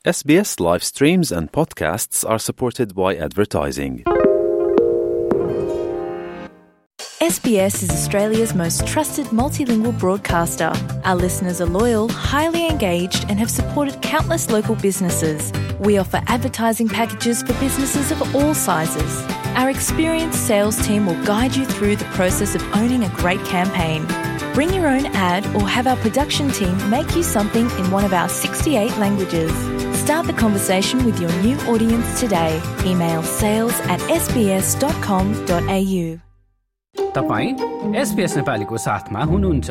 SBS live streams and podcasts are supported by advertising. SBS is Australia's most trusted multilingual broadcaster. Our listeners are loyal, highly engaged and have supported countless local businesses. We offer advertising packages for businesses of all sizes. Our experienced sales team will guide you through the process of owning a great campaign. Bring your own ad or have our production team make you something in one of our 68 languages. Start the conversation with your new audience today. Email sales@sbs.com.au. तपाईं SBS नेपालीको साथमा हुनुहुन्छ।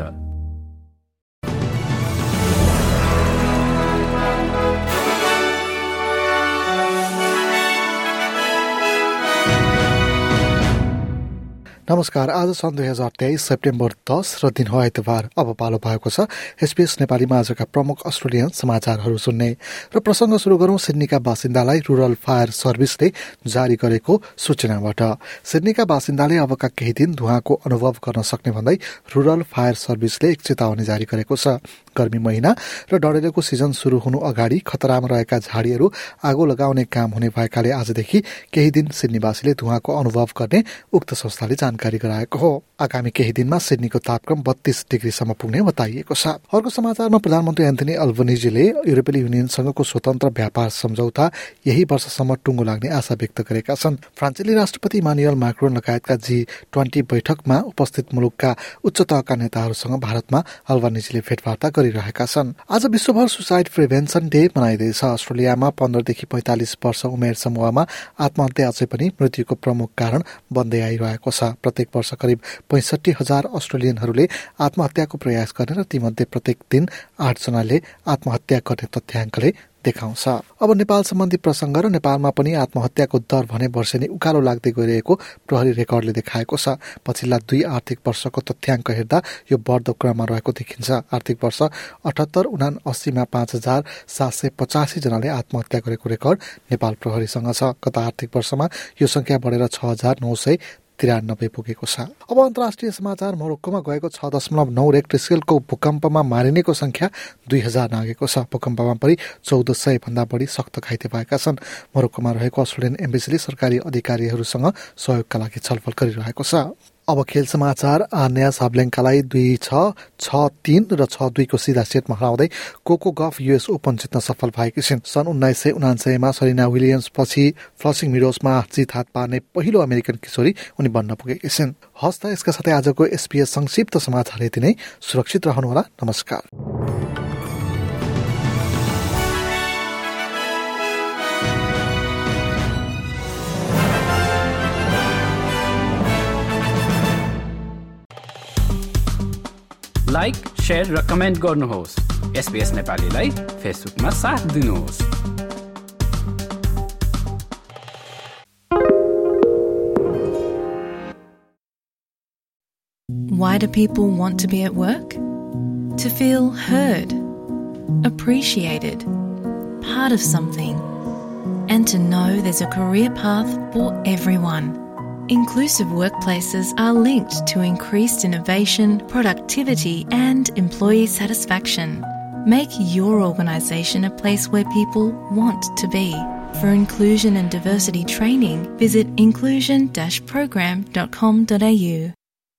नमस्कार, आज सन् 2023 September 10 र दिन हो आइतबार। अब पालो भएको छ SBS नेपालीमा आजका प्रमुख अस्ट्रेलियन समाचारहरू सुन्ने र प्रसंग सुरु गरौं सिडनीका बासिन्दालाई रुरल फायर सर्भिसले जारी गरेको सूचनाबाट। सिडनीका बासिन्दाले अबका केही दिन धुवाँको अनुभव गर्न सक्ने भन्दै रुरल फायर सर्भिसले एक चेतावनी जारी गरेको छ। गर्मी महिना र डढेलोको सिजन सुरु हुनु अगाडि खतरामा रहेका झाडीहरू आगो लगाउने काम हुने भएकाले आजदेखि केही दिन सिडनीवासीले धुवाँको अनुभव गर्ने उक्त संस्थाले जानकारी गराएको हो। आगामी केही दिनमा सिडनीको तापक्रम 32 डिग्रीसम्म पुग्ने बताइएको छ। अर्को समाचारमा प्रधानमन्त्री एन्थनी अल्बनीजीले युरोपेली युनियनसँगको स्वतन्त्र व्यापार सम्झौता यही वर्षसम्म टुङ्गो लाग्ने आशा व्यक्त गरेका छन्। फ्रान्सेली राष्ट्रपति इमानुएल मैक्रोन लगायतका G20 बैठकमा उपस्थित मुलुकका उच्च तहका नेताहरूसँग भारतमा अल्बनीजीले भेटवार्ता गरिरहेका छन्। आज विश्वभर सुसाइड प्रिभेन्सन डे मनाइँदैछ। अस्ट्रेलियामा 15 देखि 45 वर्ष उमेर समूहमा आत्महत्या अझै पनि मृत्युको प्रमुख कारण बन्दै आइरहेको छ। प्रत्येक वर्ष करिब 65,000 अस्ट्रेलियनहरूले आत्महत्याको प्रयास गर्ने र तीमध्ये प्रत्येक दिन 8 जनाले आत्महत्या गर्ने तथ्याङ्कले देखाउँछ। अब नेपाल सम्बन्धी प्रसंग र नेपालमा पनि आत्महत्याको दर भने वर्षेनी उकालो लाग्दै गइरहेको प्रहरी रेकर्डले देखाएको छ। पछिल्ला 2 आर्थिक वर्षको तथ्याङ्क हेर्दा यो बढ्दो क्रममा रहेको देखिन्छ। आर्थिक वर्ष 78-79 मा 5,785 जनाले आत्महत्या गरेको रेकर्ड नेपाल प्रहरीसँग छ। गत आर्थिक वर्षमा यो संख्या बढेर 6,993 पुगेको छ। अब अन्तर्राष्ट्रिय समाचार, मोरक्कोमा गएको 6.9 रेक्टर स्केलको भूकम्पमा मारिनेको संख्या 2,000 नागेको छ। भूकम्पमा पनि 1,400 भन्दा बढी सख्त घाइते भएका छन्। मोरक्कोमा रहेको अस्ट्रेलियन एम्बेसीले सरकारी अधिकारीहरूसँग सहयोगका लागि छलफल गरिरहेको छ। अब खेल समाचार, आन्या साब्लेन्कालाई 2-6, 6-3 र 6-2 को सीधा सेटमा हराउँदै कोको गफ US ओपन जित्न सफल भएकी छिन्। सन् 1979 मा सरिना विलियम्स पछि फ्लसिङ मिडोजमा जित हात पार्ने पहिलो अमेरिकन किशोरी उनी बन्न पुगेकी छिन्। हस् त, यसका साथै आजको SBS संक्षिप्त समाचार यति नै। सुरक्षित रहनुहोला। नमस्कार। लाइक, शेयर र कमेन्ट गर्नुहोस्। SBS नेपालीलाई फेसबुकमा साथ दिनुहोस्। Why do people want to be at work? To feel heard, appreciated, part of something, and to know there's a career path for everyone. Inclusive workplaces are linked to increased innovation, productivity, and employee satisfaction. Make your organisation a place where people want to be. For inclusion and diversity training, visit inclusion-program.com.au.